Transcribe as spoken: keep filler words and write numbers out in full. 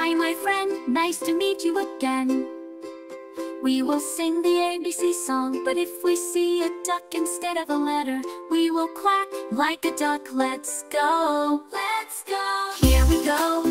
Hi my friend, nice to meet you again. We will sing the A B C song, but if we see a duck instead of a letter, we will quack like a duck. Let's go, let's go. Here we go.